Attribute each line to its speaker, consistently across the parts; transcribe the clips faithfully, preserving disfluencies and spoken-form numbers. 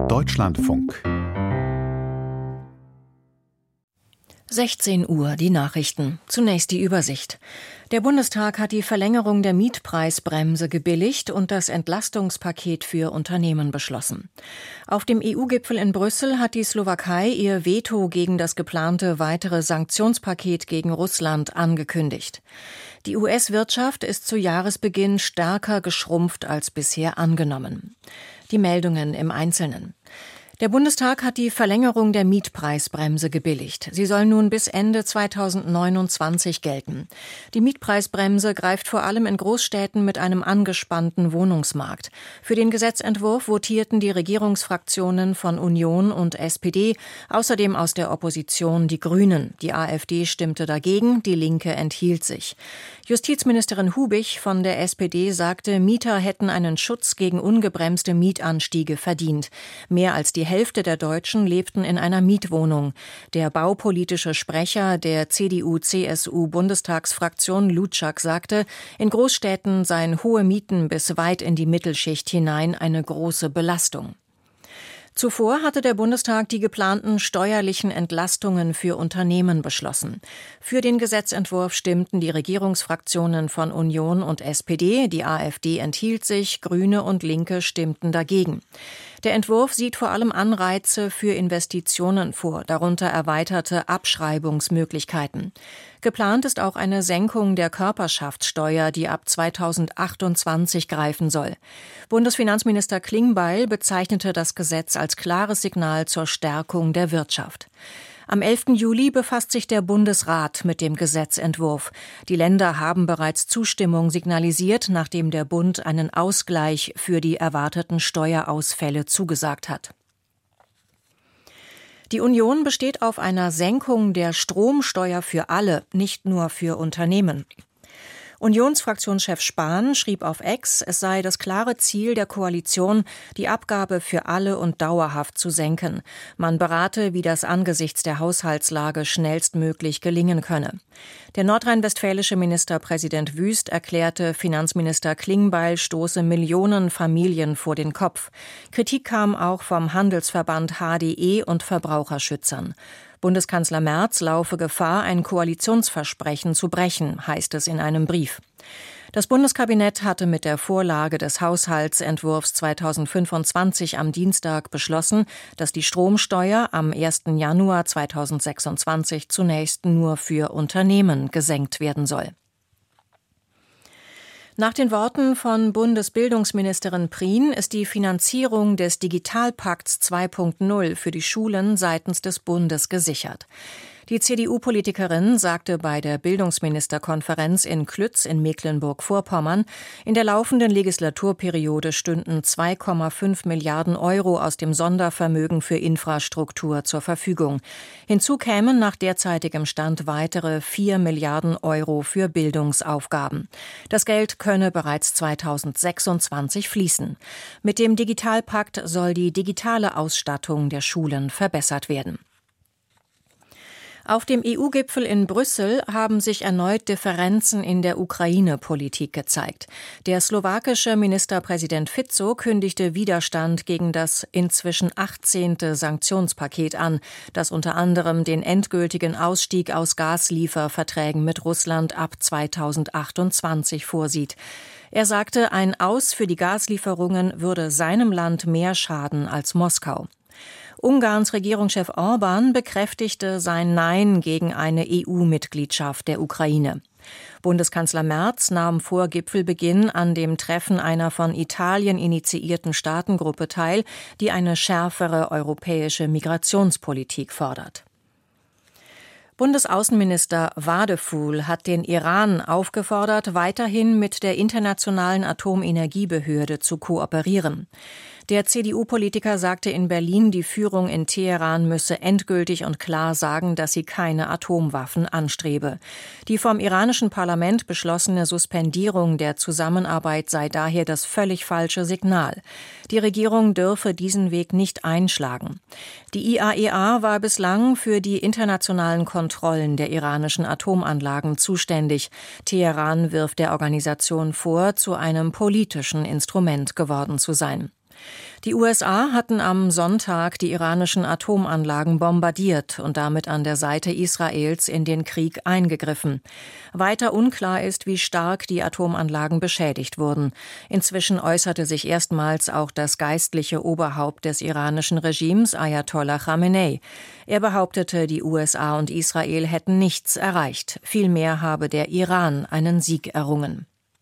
Speaker 1: Deutschlandfunk.
Speaker 2: sechzehn Uhr, die Nachrichten. Zunächst die Übersicht. Der Bundestag hat die Verlängerung der Mietpreisbremse gebilligt und das Entlastungspaket für Unternehmen beschlossen. Auf dem E U-Gipfel in Brüssel hat die Slowakei ihr Veto gegen das geplante weitere Sanktionspaket gegen Russland angekündigt. Die U S-Wirtschaft ist zu Jahresbeginn stärker geschrumpft als bisher angenommen. Die Meldungen im Einzelnen. Der Bundestag hat die Verlängerung der Mietpreisbremse gebilligt. Sie soll nun bis Ende zweitausendneunundzwanzig gelten. Die Mietpreisbremse greift vor allem in Großstädten mit einem angespannten Wohnungsmarkt. Für den Gesetzentwurf votierten die Regierungsfraktionen von Union und S P D, außerdem aus der Opposition die Grünen. Die AfD stimmte dagegen, die Linke enthielt sich. Justizministerin Hubich von der S P D sagte, Mieter hätten einen Schutz gegen ungebremste Mietanstiege verdient. Mehr als die Hälfte der Deutschen lebten in einer Mietwohnung. Der baupolitische Sprecher der C D U C S U-Bundestagsfraktion Lutschak sagte, in Großstädten seien hohe Mieten bis weit in die Mittelschicht hinein eine große Belastung. Zuvor hatte der Bundestag die geplanten steuerlichen Entlastungen für Unternehmen beschlossen. Für den Gesetzentwurf stimmten die Regierungsfraktionen von Union und S P D, die AfD enthielt sich, Grüne und Linke stimmten dagegen. Der Entwurf sieht vor allem Anreize für Investitionen vor, darunter erweiterte Abschreibungsmöglichkeiten. Geplant ist auch eine Senkung der Körperschaftssteuer, die ab zweitausendachtundzwanzig greifen soll. Bundesfinanzminister Klingbeil bezeichnete das Gesetz als klares Signal zur Stärkung der Wirtschaft. Am elften Juli befasst sich der Bundesrat mit dem Gesetzentwurf. Die Länder haben bereits Zustimmung signalisiert, nachdem der Bund einen Ausgleich für die erwarteten Steuerausfälle zugesagt hat. Die Union besteht auf einer Senkung der Stromsteuer für alle, nicht nur für Unternehmen. Unionsfraktionschef Spahn schrieb auf X, es sei das klare Ziel der Koalition, die Abgabe für alle und dauerhaft zu senken. Man berate, wie das angesichts der Haushaltslage schnellstmöglich gelingen könne. Der nordrhein-westfälische Ministerpräsident Wüst erklärte, Finanzminister Klingbeil stoße Millionen Familien vor den Kopf. Kritik kam auch vom Handelsverband H D E und Verbraucherschützern. Bundeskanzler Merz laufe Gefahr, ein Koalitionsversprechen zu brechen, heißt es in einem Brief. Das Bundeskabinett hatte mit der Vorlage des Haushaltsentwurfs zweitausendfünfundzwanzig am Dienstag beschlossen, dass die Stromsteuer am ersten Januar zweitausendsechsundzwanzig zunächst nur für Unternehmen gesenkt werden soll. Nach den Worten von Bundesbildungsministerin Prien ist die Finanzierung des Digitalpakts zwei Punkt null für die Schulen seitens des Bundes gesichert. Die C D U-Politikerin sagte bei der Bildungsministerkonferenz in Klütz in Mecklenburg-Vorpommern, in der laufenden Legislaturperiode stünden zwei Komma fünf Milliarden Euro aus dem Sondervermögen für Infrastruktur zur Verfügung. Hinzu kämen nach derzeitigem Stand weitere vier Milliarden Euro für Bildungsaufgaben. Das Geld könne bereits zweitausendsechsundzwanzig fließen. Mit dem Digitalpakt soll die digitale Ausstattung der Schulen verbessert werden. Auf dem E U-Gipfel in Brüssel haben sich erneut Differenzen in der Ukraine-Politik gezeigt. Der slowakische Ministerpräsident Fico kündigte Widerstand gegen das inzwischen achtzehnte Sanktionspaket an, das unter anderem den endgültigen Ausstieg aus Gaslieferverträgen mit Russland ab zweitausendachtundzwanzig vorsieht. Er sagte, ein Aus für die Gaslieferungen würde seinem Land mehr schaden als Moskau. Ungarns Regierungschef Orbán bekräftigte sein Nein gegen eine E U-Mitgliedschaft der Ukraine. Bundeskanzler Merz nahm vor Gipfelbeginn an dem Treffen einer von Italien initiierten Staatengruppe teil, die eine schärfere europäische Migrationspolitik fordert. Bundesaußenminister Wadefuhl hat den Iran aufgefordert, weiterhin mit der Internationalen Atomenergiebehörde zu kooperieren. Der C D U-Politiker sagte in Berlin, die Führung in Teheran müsse endgültig und klar sagen, dass sie keine Atomwaffen anstrebe. Die vom iranischen Parlament beschlossene Suspendierung der Zusammenarbeit sei daher das völlig falsche Signal. Die Regierung dürfe diesen Weg nicht einschlagen. Die I A E A war bislang für die internationalen Kontrollen der iranischen Atomanlagen zuständig. Teheran wirft der Organisation vor, zu einem politischen Instrument geworden zu sein. Die U S A hatten am Sonntag die iranischen Atomanlagen bombardiert und damit an der Seite Israels in den Krieg eingegriffen. Weiter unklar ist, wie stark die Atomanlagen beschädigt wurden. Inzwischen äußerte sich erstmals auch das geistliche Oberhaupt des iranischen Regimes, Ayatollah Khamenei. Er behauptete, die U S A und Israel hätten nichts erreicht. Vielmehr habe der Iran einen Sieg errungen.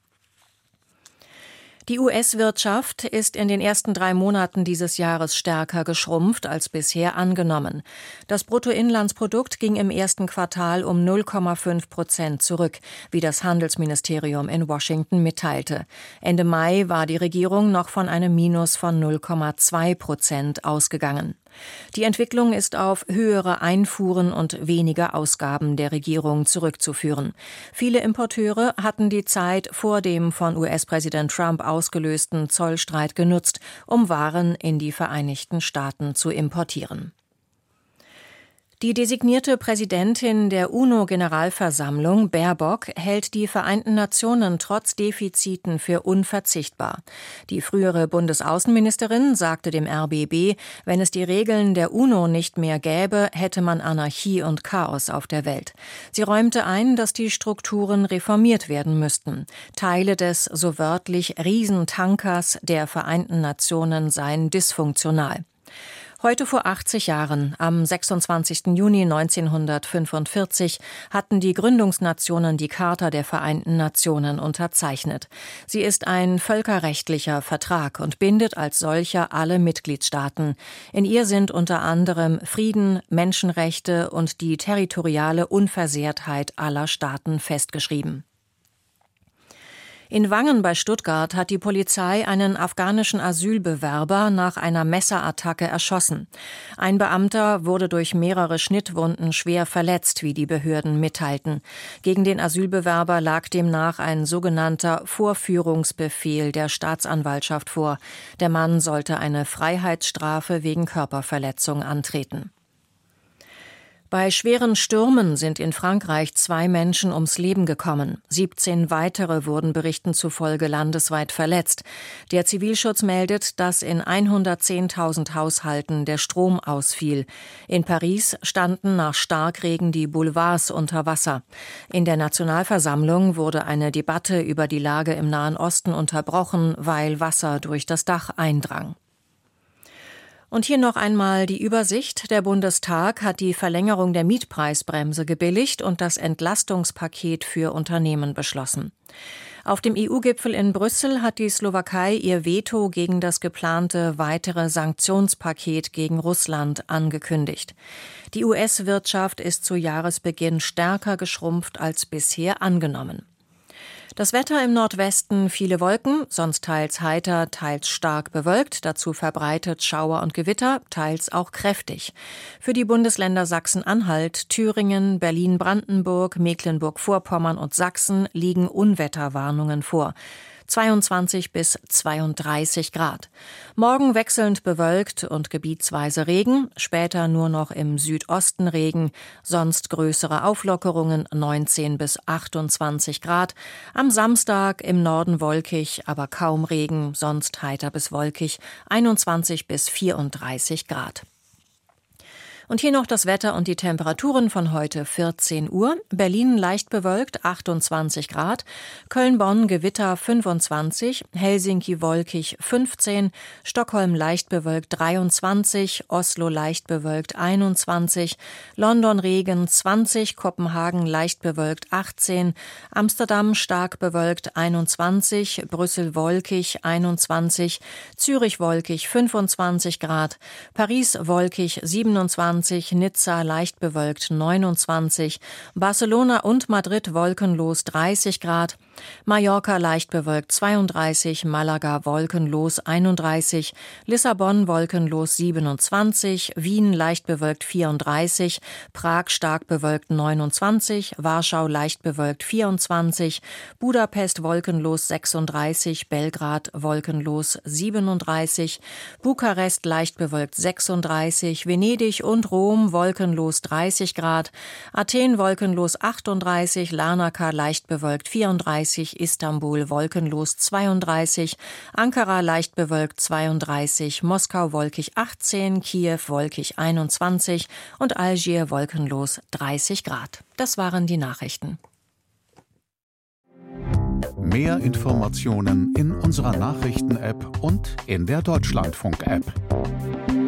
Speaker 2: Die U S-Wirtschaft ist in den ersten drei Monaten dieses Jahres stärker geschrumpft als bisher angenommen. Das Bruttoinlandsprodukt ging im ersten Quartal um null Komma fünf Prozent zurück, wie das Handelsministerium in Washington mitteilte. Ende Mai war die Regierung noch von einem Minus von null Komma zwei Prozent ausgegangen. Die Entwicklung ist auf höhere Einfuhren und weniger Ausgaben der Regierung zurückzuführen. Viele Importeure hatten die Zeit vor dem von U S-Präsident Trump ausgelösten Zollstreit genutzt, um Waren in die Vereinigten Staaten zu importieren. Die designierte Präsidentin der UNO-Generalversammlung, Baerbock, hält die Vereinten Nationen trotz Defiziten für unverzichtbar. Die frühere Bundesaußenministerin sagte dem R B B, wenn es die Regeln der UNO nicht mehr gäbe, hätte man Anarchie und Chaos auf der Welt. Sie räumte ein, dass die Strukturen reformiert werden müssten. Teile des, so wörtlich, Riesentankers der Vereinten Nationen seien dysfunktional. Heute vor achtzig Jahren, am sechsundzwanzigsten Juni neunzehnhundertfünfundvierzig, hatten die Gründungsnationen die Charta der Vereinten Nationen unterzeichnet. Sie ist ein völkerrechtlicher Vertrag und bindet als solcher alle Mitgliedstaaten. In ihr sind unter anderem Frieden, Menschenrechte und die territoriale Unversehrtheit aller Staaten festgeschrieben. In Wangen bei Stuttgart hat die Polizei einen afghanischen Asylbewerber nach einer Messerattacke erschossen. Ein Beamter wurde durch mehrere Schnittwunden schwer verletzt, wie die Behörden mitteilten. Gegen den Asylbewerber lag demnach ein sogenannter Vorführungsbefehl der Staatsanwaltschaft vor. Der Mann sollte eine Freiheitsstrafe wegen Körperverletzung antreten. Bei schweren Stürmen sind in Frankreich zwei Menschen ums Leben gekommen. siebzehn weitere wurden Berichten zufolge landesweit verletzt. Der Zivilschutz meldet, dass in hundertzehntausend Haushalten der Strom ausfiel. In Paris standen nach Starkregen die Boulevards unter Wasser. In der Nationalversammlung wurde eine Debatte über die Lage im Nahen Osten unterbrochen, weil Wasser durch das Dach eindrang. Und hier noch einmal die Übersicht. Der Bundestag hat die Verlängerung der Mietpreisbremse gebilligt und das Entlastungspaket für Unternehmen beschlossen. Auf dem E U-Gipfel in Brüssel hat die Slowakei ihr Veto gegen das geplante weitere Sanktionspaket gegen Russland angekündigt. Die U S-Wirtschaft ist zu Jahresbeginn stärker geschrumpft als bisher angenommen. Das Wetter im Nordwesten viele Wolken, sonst teils heiter, teils stark bewölkt, dazu verbreitet Schauer und Gewitter, teils auch kräftig. Für die Bundesländer Sachsen-Anhalt, Thüringen, Berlin-Brandenburg, Mecklenburg-Vorpommern und Sachsen liegen Unwetterwarnungen vor. zweiundzwanzig bis zweiunddreißig Grad. Morgen wechselnd bewölkt und gebietsweise Regen, später nur noch im Südosten Regen, sonst größere Auflockerungen neunzehn bis achtundzwanzig Grad. Am Samstag im Norden wolkig, aber kaum Regen, sonst heiter bis wolkig, einundzwanzig bis vierunddreißig Grad. Und hier noch das Wetter und die Temperaturen von heute vierzehn Uhr. Berlin leicht bewölkt, achtundzwanzig Grad. Köln-Bonn Gewitter fünfundzwanzig. Helsinki wolkig fünfzehn. Stockholm leicht bewölkt dreiundzwanzig. Oslo leicht bewölkt einundzwanzig. London Regen zwanzig. Kopenhagen leicht bewölkt achtzehn. Amsterdam stark bewölkt einundzwanzig. Brüssel wolkig einundzwanzig. Zürich wolkig fünfundzwanzig Grad. Paris wolkig siebenundzwanzig. Nizza leicht bewölkt neunundzwanzig, Barcelona und Madrid wolkenlos dreißig Grad, Mallorca leicht bewölkt zweiunddreißig, Malaga wolkenlos einunddreißig, Lissabon wolkenlos siebenundzwanzig, Wien leicht bewölkt vierunddreißig, Prag stark bewölkt neunundzwanzig, Warschau leicht bewölkt vierundzwanzig, Budapest wolkenlos sechsunddreißig, Belgrad wolkenlos siebenunddreißig, Bukarest leicht bewölkt sechsunddreißig, Venedig und und Rom wolkenlos dreißig Grad, Athen wolkenlos achtunddreißig, Larnaca leicht bewölkt vierunddreißig, Istanbul wolkenlos zweiunddreißig, Ankara leicht bewölkt zweiunddreißig, Moskau wolkig achtzehn, Kiew wolkig einundzwanzig und Algier wolkenlos dreißig Grad. Das waren die Nachrichten.
Speaker 1: Mehr Informationen in unserer Nachrichten-App und in der Deutschlandfunk-App.